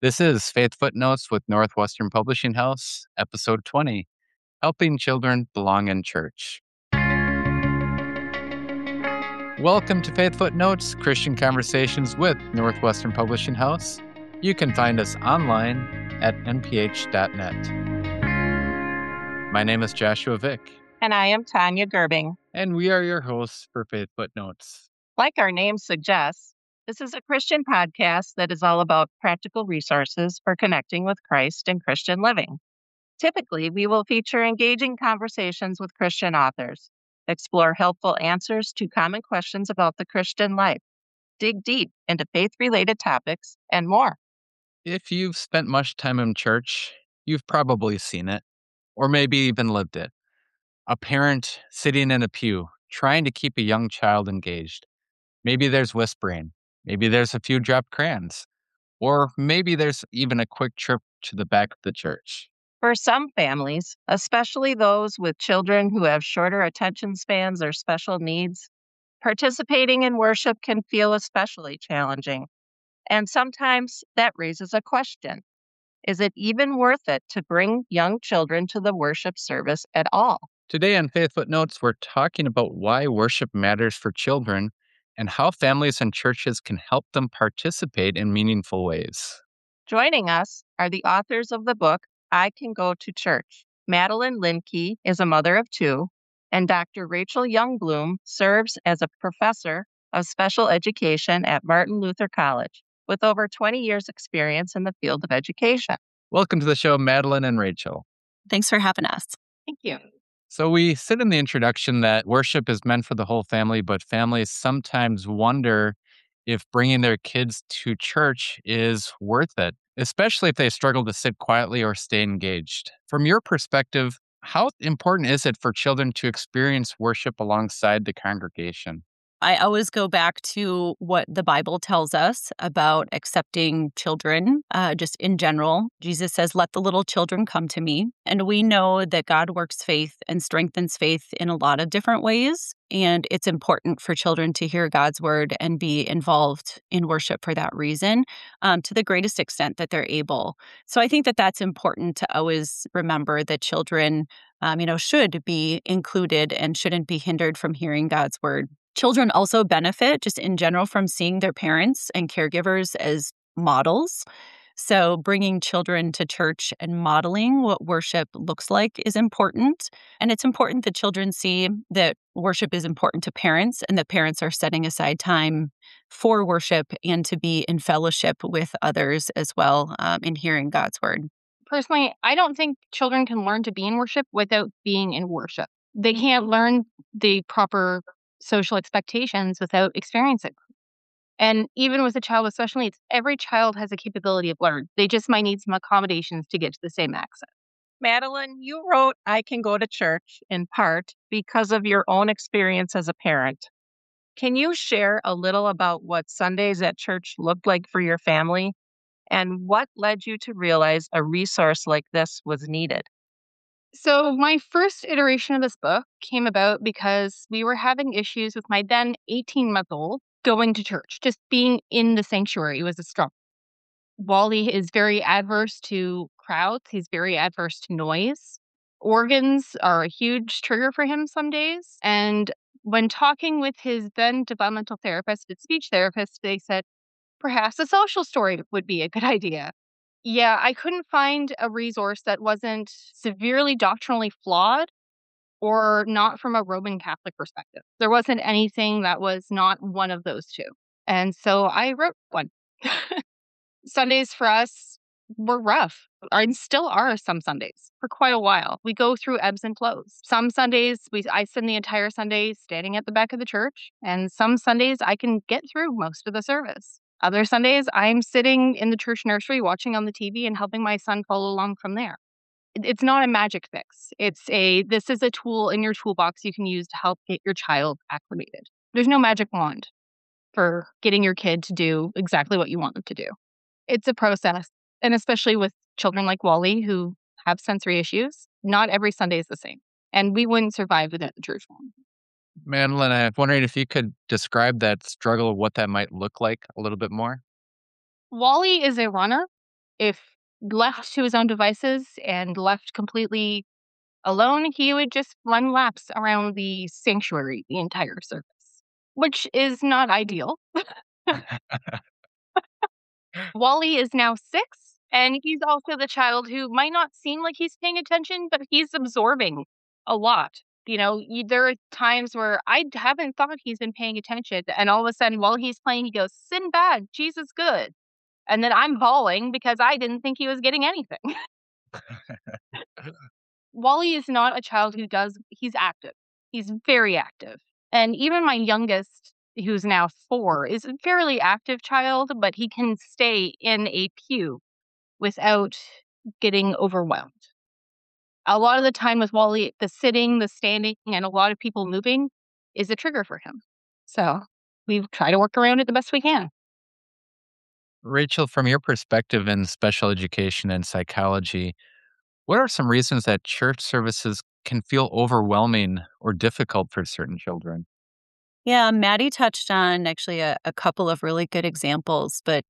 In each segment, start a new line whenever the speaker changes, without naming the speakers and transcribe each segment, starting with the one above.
This is Faith Footnotes with Northwestern Publishing House, Episode 20, Helping Children Belong in Church. Welcome to Faith Footnotes, Christian Conversations with Northwestern Publishing House. You can find us online at nph.net. My name is Joshua Vick.
And I am Tanya Gerbing.
And we are your hosts for Faith Footnotes.
Like our name suggests, this is a Christian podcast that is all about practical resources for connecting with Christ and Christian living. Typically, we will feature engaging conversations with Christian authors, explore helpful answers to common questions about the Christian life, dig deep into faith-related topics, and more.
If you've spent much time in church, you've probably seen it, or maybe even lived it. A parent sitting in a pew, trying to keep a young child engaged. Maybe there's whispering. Maybe there's a few dropped crayons. Or maybe there's even a quick trip to the back of the church.
For some families, especially those with children who have shorter attention spans or special needs, participating in worship can feel especially challenging. And sometimes that raises a question. Is it even worth it to bring young children to the worship service at all?
Today on Faith Footnotes, we're talking about why worship matters for children and how families and churches can help them participate in meaningful ways.
Joining us are the authors of the book, I Can Go to Church. Madeline Lindkey is a mother of two, and Dr. Rachel Youngbloom serves as a professor of special education at Martin Luther College, with over 20 years' experience in the field of education.
Welcome to the show, Madeline and Rachel.
Thanks for having us.
Thank you.
So we said in the introduction that worship is meant for the whole family, but families sometimes wonder if bringing their kids to church is worth it, especially if they struggle to sit quietly or stay engaged. From your perspective, how important is it for children to experience worship alongside the congregation?
I always go back to what the Bible tells us about accepting children, just in general. Jesus says, let the little children come to me. And we know that God works faith and strengthens faith in a lot of different ways. And it's important for children to hear God's word and be involved in worship for that reason, to the greatest extent that they're able. So I think that that's important to always remember that children, should be included and shouldn't be hindered from hearing God's word. Children also benefit just in general from seeing their parents and caregivers as models. So bringing children to church and modeling what worship looks like is important. And it's important that children see that worship is important to parents and that parents are setting aside time for worship and to be in fellowship with others as well in hearing God's word.
Personally, I don't think children can learn to be in worship without being in worship. They can't learn the proper social expectations without experiencing them. And even with a child with special needs, every child has a capability of learn. They just might need some accommodations to get to the same access.
Madeline, you wrote I Can Go to Church in part because of your own experience as a parent. Can you share a little about what Sundays at church looked like for your family and what led you to realize a resource like this was needed?
So my first iteration of this book came about because we were having issues with my then 18-month-old going to church. Just being in the sanctuary was a struggle. Wally is very adverse to crowds. He's very adverse to noise. Organs are a huge trigger for him some days. And when talking with his then developmental therapist and speech therapist, they said, perhaps a social story would be a good idea. Yeah, I couldn't find a resource that wasn't severely doctrinally flawed or not from a Roman Catholic perspective. There wasn't anything that was not one of those two. And so I wrote one. Sundays for us were rough, and still are some Sundays for quite a while. We go through ebbs and flows. Some Sundays, I spend the entire Sunday standing at the back of the church, and some Sundays I can get through most of the service. Other Sundays, I'm sitting in the church nursery watching on the TV and helping my son follow along from there. It's not a magic fix. This is a tool in your toolbox you can use to help get your child acclimated. There's no magic wand for getting your kid to do exactly what you want them to do. It's a process. And especially with children like Wally who have sensory issues, not every Sunday is the same. And we wouldn't survive without the church home.
Madeline, I'm wondering if you could describe that struggle, what that might look like a little bit more.
Wally is a runner. If left to his own devices and left completely alone, he would just run laps around the sanctuary the entire service, which is not ideal. Wally is now 6, and he's also the child who might not seem like he's paying attention, but he's absorbing a lot. There are times where I haven't thought he's been paying attention, and all of a sudden, while he's playing, he goes, "Sin bad, Jesus good." And then I'm bawling because I didn't think he was getting anything. Wally is not a child he's active. He's very active. And even my youngest, who's now 4, is a fairly active child, but he can stay in a pew without getting overwhelmed. A lot of the time with Wally, the sitting, the standing, and a lot of people moving is a trigger for him. So we try to work around it the best we can.
Rachel, from your perspective in special education and psychology, what are some reasons that church services can feel overwhelming or difficult for certain children?
Yeah, Maddie touched on actually a couple of really good examples, but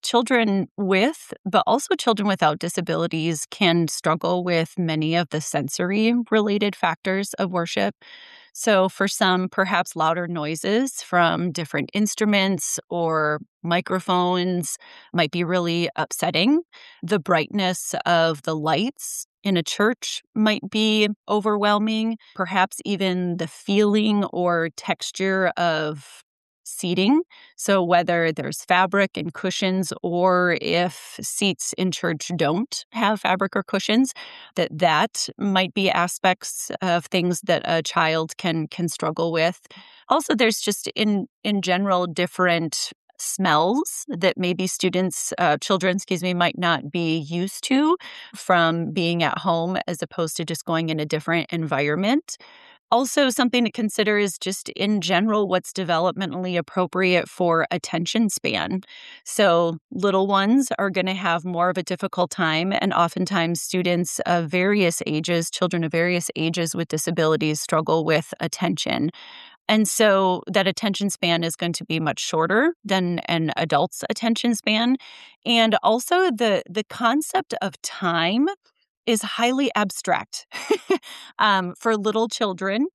but also children without disabilities can struggle with many of the sensory related factors of worship. So, for some, perhaps louder noises from different instruments or microphones might be really upsetting. The brightness of the lights in a church might be overwhelming. Perhaps even the feeling or texture of seating. So, whether there's fabric and cushions, or if seats in church don't have fabric or cushions, that might be aspects of things that a child can struggle with. Also, there's just in general different smells that maybe children, might not be used to from being at home as opposed to just going in a different environment. Also, something to consider is just in general what's developmentally appropriate for attention span. So, little ones are going to have more of a difficult time, and oftentimes students of various ages, children of various ages with disabilities, struggle with attention. And so that attention span is going to be much shorter than an adult's attention span. And also the concept of time is highly abstract for little children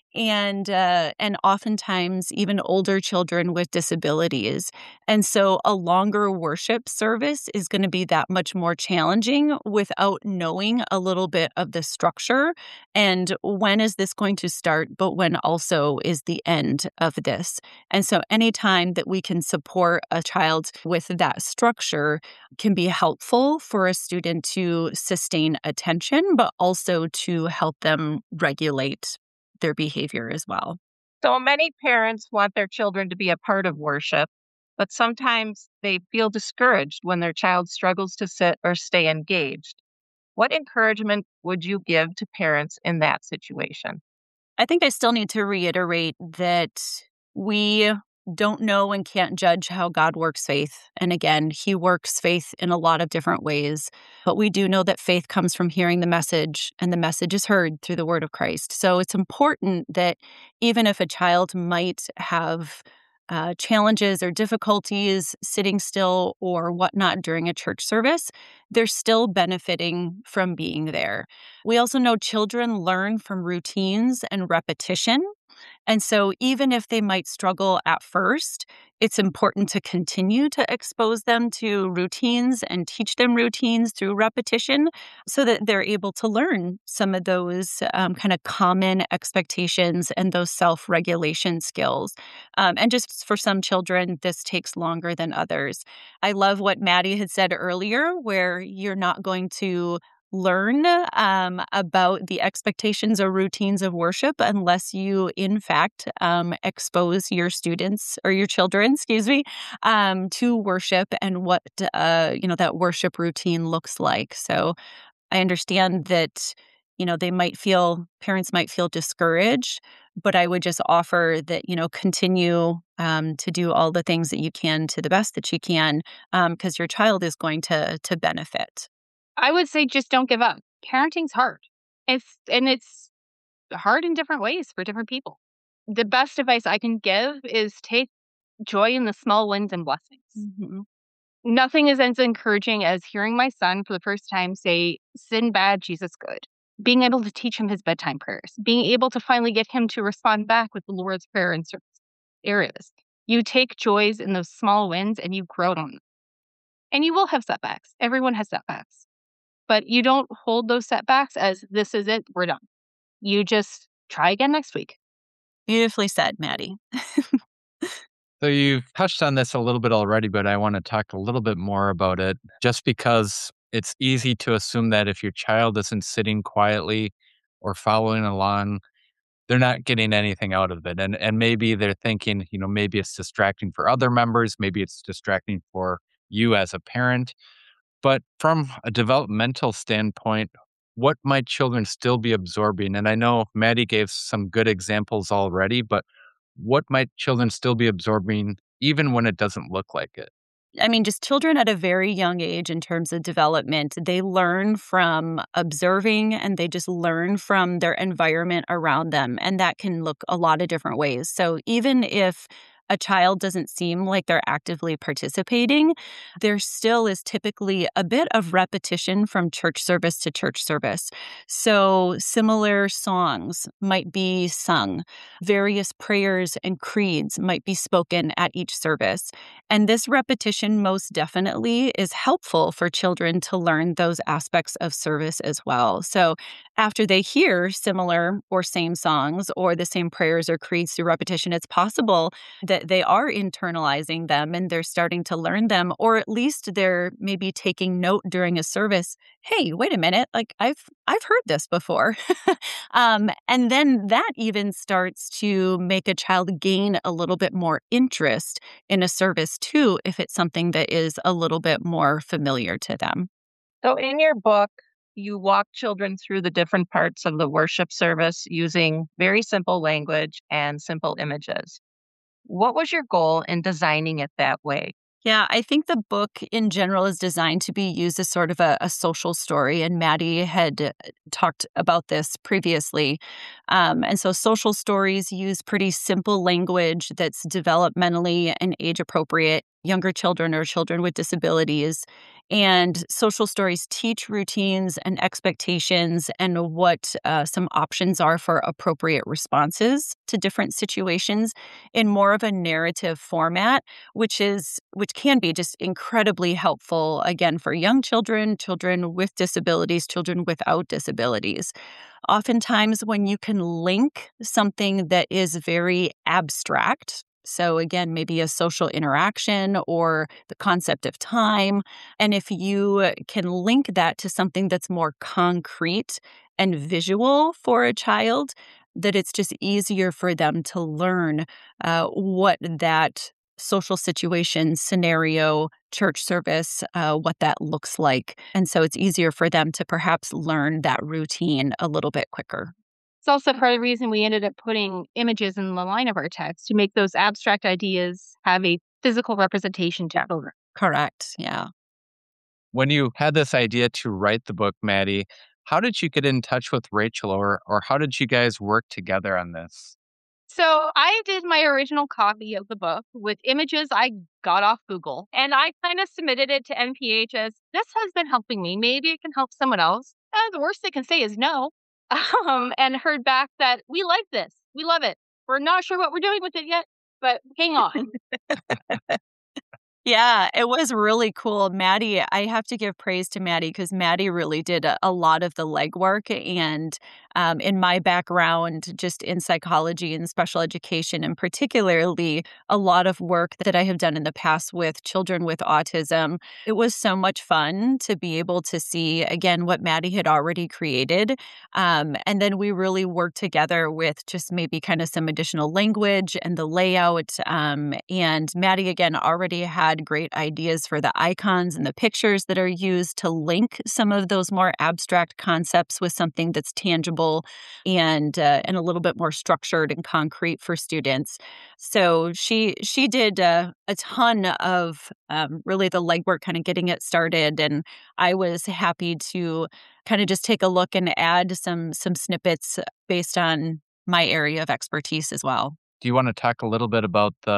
and oftentimes even older children with disabilities. And so a longer worship service is going to be that much more challenging without knowing a little bit of the structure and when is this going to start, but when also is the end of this. And so anytime that we can support a child with that structure can be helpful for a student to sustain attention, but also to help them regulate their behavior as well.
So many parents want their children to be a part of worship, but sometimes they feel discouraged when their child struggles to sit or stay engaged. What encouragement would you give to parents in that situation?
I think I still need to reiterate that we don't know and can't judge how God works faith. And again, He works faith in a lot of different ways. But we do know that faith comes from hearing the message, and the message is heard through the word of Christ. So it's important that even if a child might have challenges or difficulties sitting still or whatnot during a church service, they're still benefiting from being there. We also know children learn from routines and repetition. And so even if they might struggle at first, it's important to continue to expose them to routines and teach them routines through repetition so that they're able to learn some of those kind of common expectations and those self-regulation skills. And just for some children, this takes longer than others. I love what Maddie had said earlier, where you're not going to learn about the expectations or routines of worship unless you, in fact, expose your students or your children, to worship and what that worship routine looks like. So I understand that parents might feel discouraged, but I would just offer that continue to do all the things that you can to the best that you can, because your child is going to benefit.
I would say just don't give up. Parenting's hard. It's hard in different ways for different people. The best advice I can give is take joy in the small wins and blessings.
Mm-hmm.
Nothing is as encouraging as hearing my son for the first time say, "Sin bad, Jesus good." Being able to teach him his bedtime prayers, being able to finally get him to respond back with the Lord's Prayer in certain areas. You take joys in those small wins and you grow on them. And you will have setbacks. Everyone has setbacks. But you don't hold those setbacks as this is it, we're done. You just try again next week.
Beautifully said, Maddie.
So you've touched on this a little bit already, but I want to talk a little bit more about it just because it's easy to assume that if your child isn't sitting quietly or following along, they're not getting anything out of it. And maybe they're thinking, maybe it's distracting for other members, maybe it's distracting for you as a parent. But from a developmental standpoint, what might children still be absorbing? And I know Maddie gave some good examples already, but what might children still be absorbing even when it doesn't look like it?
I mean, just children at a very young age in terms of development, they learn from observing and they just learn from their environment around them. And that can look a lot of different ways. So even if a child doesn't seem like they're actively participating, there still is typically a bit of repetition from church service to church service. So similar songs might be sung, various prayers and creeds might be spoken at each service. And this repetition most definitely is helpful for children to learn those aspects of service as well. So after they hear similar or same songs or the same prayers or creeds through repetition, it's possible that they are internalizing them and they're starting to learn them, or at least they're maybe taking note during a service. Hey, wait a minute, like I've heard this before. And then that even starts to make a child gain a little bit more interest in a service too, if it's something that is a little bit more familiar to them.
So, in your book, you walk children through the different parts of the worship service using very simple language and simple images. What was your goal in designing it that way?
Yeah, I think the book in general is designed to be used as sort of a social story. And Maddie had talked about this previously. And so social stories use pretty simple language that's developmentally and age appropriate. Younger children or children with disabilities. And social stories teach routines and expectations and what some options are for appropriate responses to different situations in more of a narrative format, which can be just incredibly helpful, again, for young children, children with disabilities, children without disabilities. Oftentimes, when you can link something that is very abstract, so again, maybe a social interaction or the concept of time, and if you can link that to something that's more concrete and visual for a child, that it's just easier for them to learn what that social situation, scenario, church service, what that looks like. And so it's easier for them to perhaps learn that routine a little bit quicker.
It's also part of the reason we ended up putting images in the line of our text to make those abstract ideas have a physical representation to children.
Correct. Yeah.
When you had this idea to write the book, Maddie, how did you get in touch with Rachel or how did you guys work together on this?
So I did my original copy of the book with images I got off Google, and I kind of submitted it to NPH as this has been helping me. Maybe it can help someone else. The worst they can say is no. And heard back that we like this. We love it. We're not sure what we're doing with it yet, but hang on.
Yeah, it was really cool. Maddie, I have to give praise to Maddie because Maddie really did a lot of the legwork. And in my background, just in psychology and special education, and particularly a lot of work that I have done in the past with children with autism, it was so much fun to be able to see, again, what Maddie had already created. And then we really worked together with just maybe kind of some additional language and the layout. And Maddie, again, already had great ideas for the icons and the pictures that are used to link some of those more abstract concepts with something that's tangible and a little bit more structured and concrete for students. So she did a ton of really the legwork, kind of getting it started, and I was happy to kind of just take a look and add some snippets based on my area of expertise as well.
Do you want to talk a little bit about the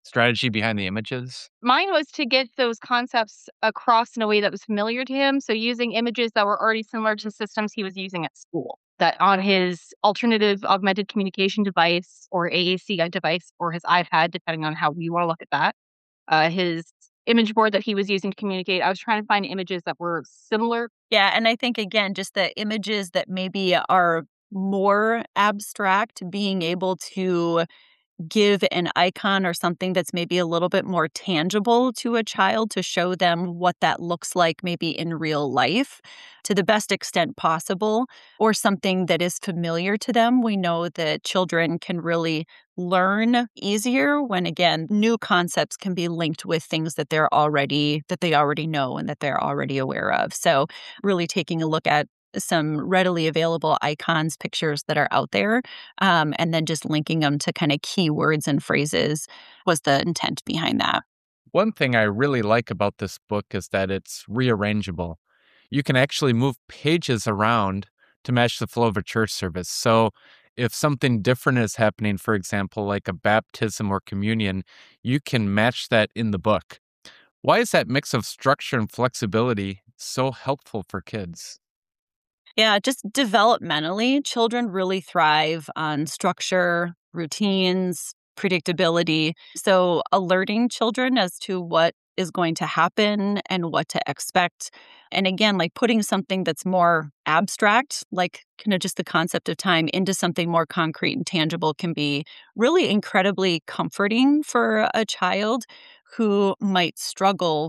strategy behind the images?
Mine was to get those concepts across in a way that was familiar to him. So using images that were already similar to systems he was using at school, that on his alternative augmented communication device or AAC device or his iPad, depending on how we want to look at that, his image board that he was using to communicate. I was trying to find images that were similar.
Yeah, and I think, again, just the images that maybe are more abstract, being able to give an icon or something that's maybe a little bit more tangible to a child to show them what that looks like maybe in real life to the best extent possible, or something that is familiar to them. We know that children can really learn easier when, again, new concepts can be linked with things that they already know and that they're already aware of. So really taking a look at some readily available icons, pictures that are out there, and then just linking them to kind of keywords and phrases was the intent behind that.
One thing I really like about this book is that it's rearrangeable. You can actually move pages around to match the flow of a church service. So if something different is happening, for example, like a baptism or communion, you can match that in the book. Why is that mix of structure and flexibility so helpful for kids?
Yeah, just developmentally, children really thrive on structure, routines, predictability. So, alerting children as to what is going to happen and what to expect. And again, like putting something that's more abstract, like kind of just the concept of time, into something more concrete and tangible can be really incredibly comforting for a child who might struggle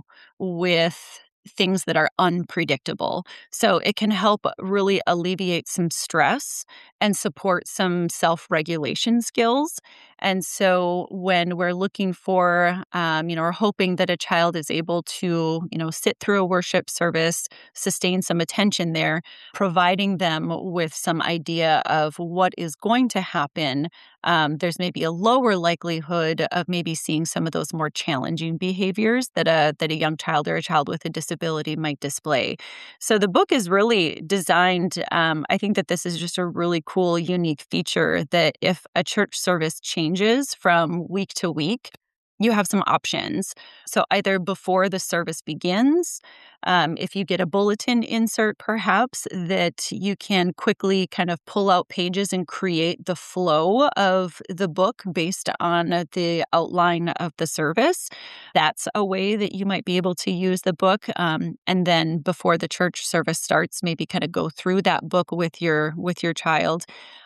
with things that are unpredictable. So it can help really alleviate some stress and support some self-regulation skills. And so when we're looking for, or hoping that a child is able to, sit through a worship service, sustain some attention there, providing them with some idea of what is going to happen, there's maybe a lower likelihood of maybe seeing some of those more challenging behaviors that a young child or a child with a disability might display. So the book is really designed. I think that this is just a really cool, unique feature that if a church service changes from week to week, you have some options. So either before the service begins, if you get a bulletin insert, perhaps, that you can quickly kind of pull out pages and create the flow of the book based on the outline of the service. That's a way that you might be able to use the book. And then before the church service starts, maybe kind of go through that book with your child.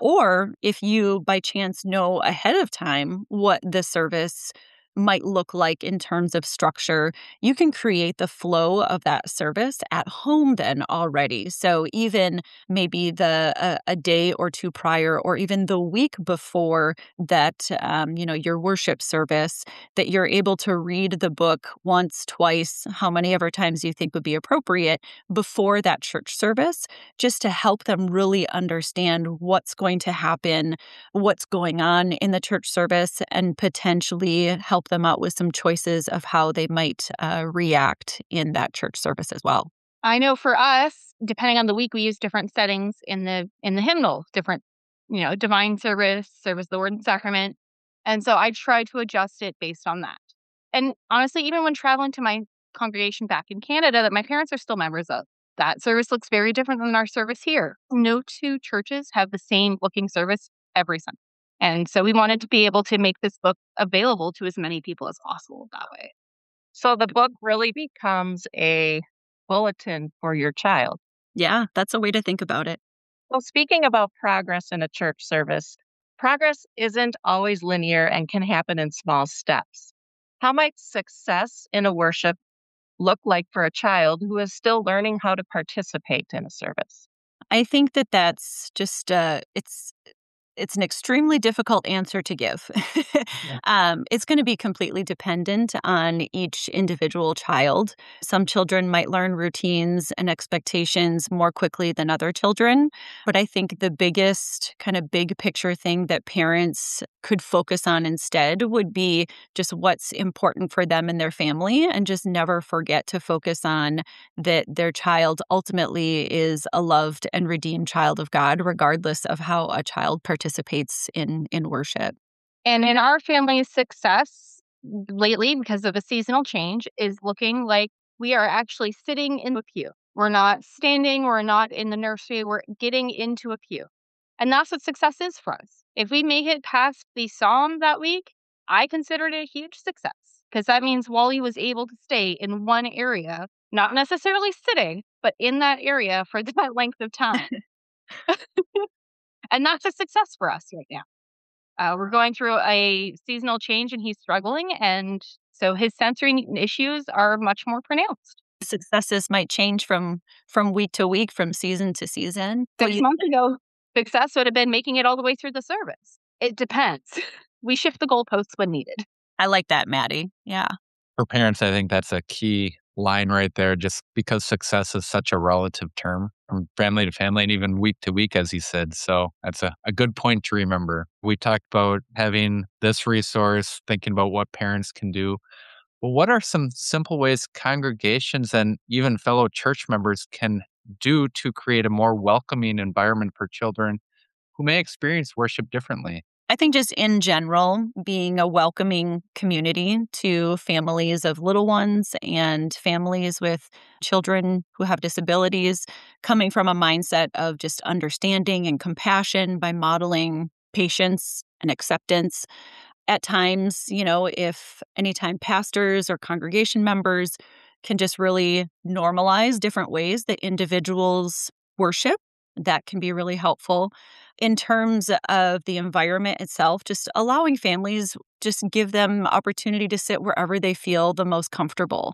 Or if you by chance know ahead of time what the service might look like in terms of structure, you can create the flow of that service at home then already. So even maybe a day or two prior, or even the week before that, your worship service, that you're able to read the book once, twice, how many ever times you think would be appropriate before that church service, just to help them really understand what's going to happen, what's going on in the church service, and potentially help them out with some choices of how they might react in that church service as well.
I know for us, depending on the week, we use different settings in the hymnal, different, divine service of the Word and Sacrament. And so I try to adjust it based on that. And honestly, even when traveling to my congregation back in Canada that my parents are still members of, that service looks very different than our service here. No two churches have the same looking service every Sunday. And so we wanted to be able to make this book available to as many people as possible that way.
So the book really becomes a bulletin for your child.
Yeah, that's a way to think about it.
Well, speaking about progress in a church service, progress isn't always linear and can happen in small steps. How might success in a worship look like for a child who is still learning how to participate in a service?
I think that that's just it's an extremely difficult answer to give. It's going to be completely dependent on each individual child. Some children might learn routines and expectations more quickly than other children. But I think the biggest kind of big picture thing that parents could focus on instead would be just what's important for them and their family, and just never forget to focus on that their child ultimately is a loved and redeemed child of God, regardless of how a child participates in worship.
And in our family's success lately, because of a seasonal change, is looking like we are actually sitting in a pew. We're not standing, we're not in the nursery, we're getting into a pew. And that's what success is for us. If we make it past the psalm that week, I consider it a huge success because that means Wally was able to stay in one area, not necessarily sitting, but in that area for that length of time. And that's a success for us right now. We're going through a seasonal change and he's struggling. And so his sensory issues are much more pronounced.
Successes might change from week to week, from season to season.
6 months ago, success would have been making it all the way through the service. It depends. We shift the goalposts when needed.
I like that, Maddie. Yeah.
For parents, I think that's a key line right there, just because success is such a relative term from family to family and even week to week, as he said. So that's a good point to remember. We talked about having this resource, thinking about what parents can do. Well, what are some simple ways congregations and even fellow church members can do to create a more welcoming environment for children who may experience worship differently?
I think just in general, being a welcoming community to families of little ones and families with children who have disabilities, coming from a mindset of just understanding and compassion by modeling patience and acceptance. At times, if anytime pastors or congregation members can just really normalize different ways that individuals worship, that can be really helpful. In terms of the environment itself, just allowing families, just give them opportunity to sit wherever they feel the most comfortable.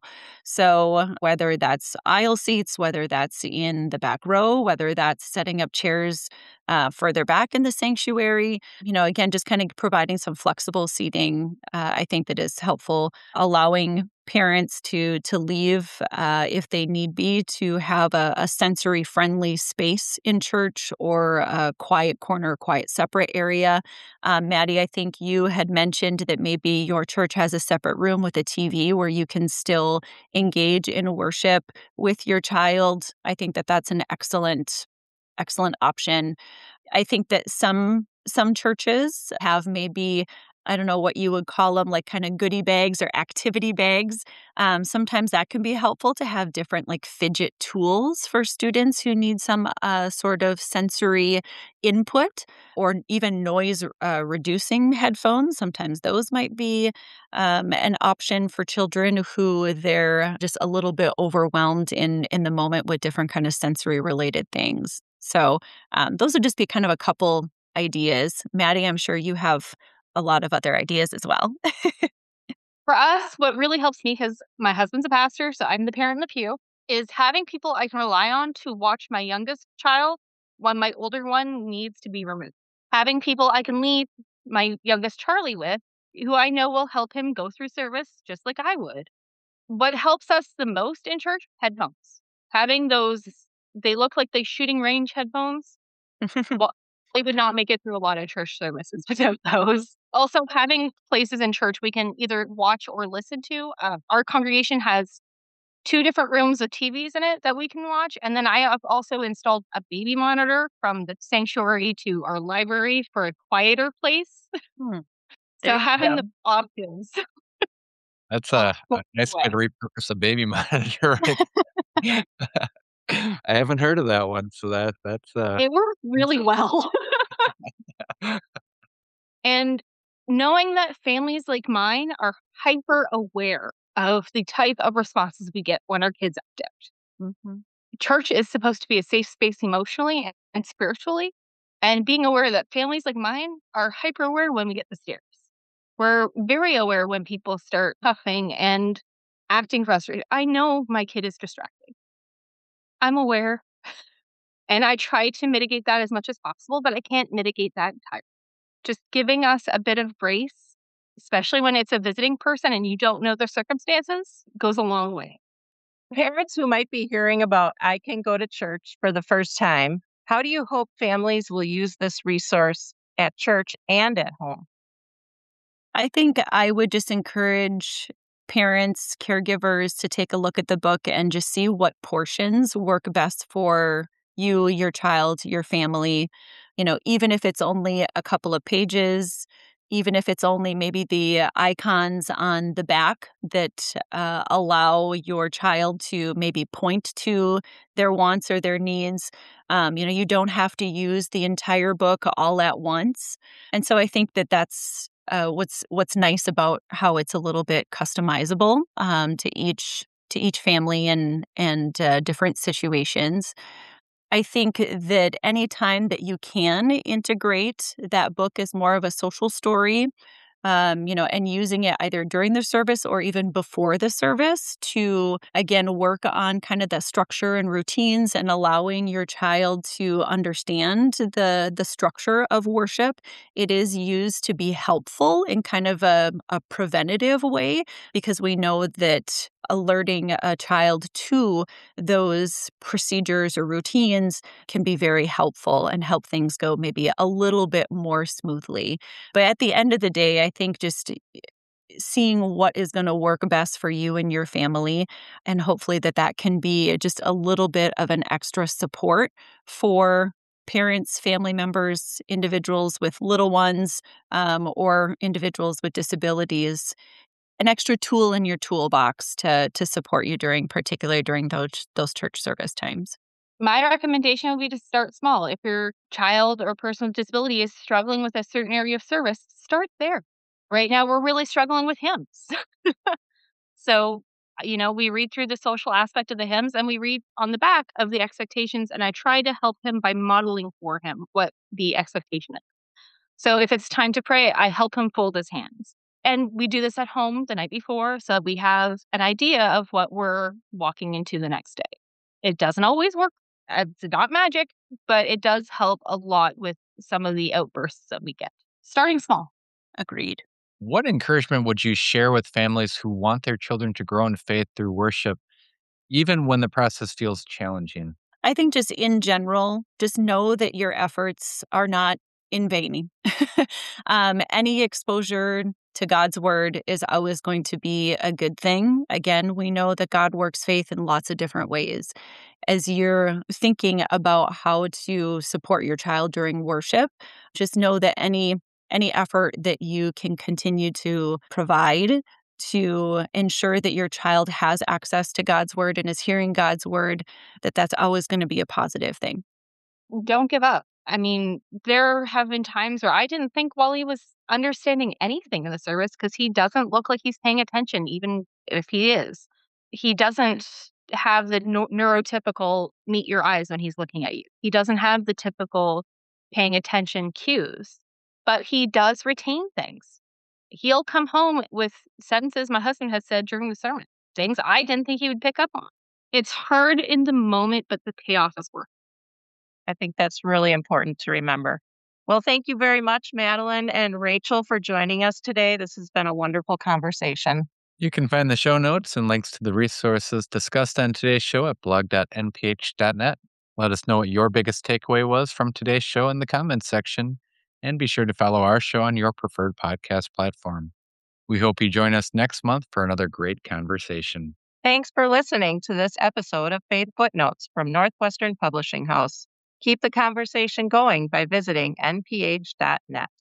So whether that's aisle seats, whether that's in the back row, whether that's setting up chairs further back in the sanctuary, again, just kind of providing some flexible seating, I think that is helpful. Allowing parents to leave if they need be, to have a sensory friendly space in church or a quiet corner, quiet separate area. Maddie, I think you had mentioned that maybe your church has a separate room with a TV where you can still engage in worship with your child. I think that that's an excellent option. I think that some churches have maybe, I don't know what you would call them, like kind of goodie bags or activity bags. Sometimes that can be helpful to have different like fidget tools for students who need some sort of sensory input, or even noise reducing headphones. Sometimes those might be an option for children who they're just a little bit overwhelmed in the moment with different kind of sensory related things. So those would just be kind of a couple ideas. Maddie, I'm sure you have a lot of other ideas as well.
For us, what really helps me, because my husband's a pastor, so I'm the parent in the pew, is having people I can rely on to watch my youngest child when my older one needs to be removed. Having people I can leave my youngest Charlie with, who I know will help him go through service just like I would. What helps us the most in church? Headphones. Having those, they look like they shooting range headphones. Well, they would not make it through a lot of church services without those. Also, having places in church we can either watch or listen to. Our congregation has 2 different rooms with TVs in it that we can watch. And then I have also installed a baby monitor from the sanctuary to our library for a quieter place. So having the options.
That's a nice way to repurpose a baby monitor. Right? I haven't heard of that one, so that's
It works really well. And knowing that families like mine are hyper aware of the type of responses we get when our kids act out.
Mm-hmm.
Church is supposed to be a safe space emotionally and spiritually. And being aware that families like mine are hyper aware when we get the stares. We're very aware when people start puffing and acting frustrated. I know my kid is distracted. I'm aware. And I try to mitigate that as much as possible, but I can't mitigate that entirely. Just giving us a bit of grace, especially when it's a visiting person and you don't know their circumstances, goes a long way.
Parents who might be hearing about I Can Go to Church for the first time, how do you hope families will use this resource at church and at home?
I think I would just encourage parents, caregivers to take a look at the book and just see what portions work best for you, your child, your family. Even if it's only a couple of pages, even if it's only maybe the icons on the back that allow your child to maybe point to their wants or their needs. You don't have to use the entire book all at once. And so I think that that's what's nice about how it's a little bit customizable to each family and different situations. I think that any time that you can integrate that book as more of a social story, and using it either during the service or even before the service to, again, work on kind of the structure and routines and allowing your child to understand the structure of worship. It is used to be helpful in kind of a preventative way, because we know that alerting a child to those procedures or routines can be very helpful and help things go maybe a little bit more smoothly. But at the end of the day, I think just seeing what is going to work best for you and your family, and hopefully that can be just a little bit of an extra support for parents, family members, individuals with little ones, or individuals with disabilities, an extra tool in your toolbox to support you particularly during those church service times.
My recommendation would be to start small. If your child or person with disability is struggling with a certain area of service, start there. Right now, we're really struggling with hymns. So, we read through the social aspect of the hymns and we read on the back of the expectations. And I try to help him by modeling for him what the expectation is. So if it's time to pray, I help him fold his hands. And we do this at home the night before, so we have an idea of what we're walking into the next day. It doesn't always work. It's not magic, but it does help a lot with some of the outbursts that we get. Starting small.
Agreed.
What encouragement would you share with families who want their children to grow in faith through worship, even when the process feels challenging?
I think just in general, just know that your efforts are not in vain. Any exposure to God's word is always going to be a good thing. Again, we know that God works faith in lots of different ways. As you're thinking about how to support your child during worship, just know that any effort that you can continue to provide to ensure that your child has access to God's word and is hearing God's word, that's always going to be a positive thing.
Don't give up. I mean, there have been times where I didn't think Wally was understanding anything in the service because he doesn't look like he's paying attention, even if he is. He doesn't have the neurotypical meet your eyes when he's looking at you. He doesn't have the typical paying attention cues, but he does retain things. He'll come home with sentences my husband has said during the sermon, things I didn't think he would pick up on. It's hard in the moment, but the payoff is worth it.
I think that's really important to remember. Well, thank you very much, Madeline and Rachel, for joining us today. This has been a wonderful conversation.
You can find the show notes and links to the resources discussed on today's show at blog.nph.net. Let us know what your biggest takeaway was from today's show in the comments section, and be sure to follow our show on your preferred podcast platform. We hope you join us next month for another great conversation.
Thanks for listening to this episode of Faith Footnotes from Northwestern Publishing House. Keep the conversation going by visiting nph.net.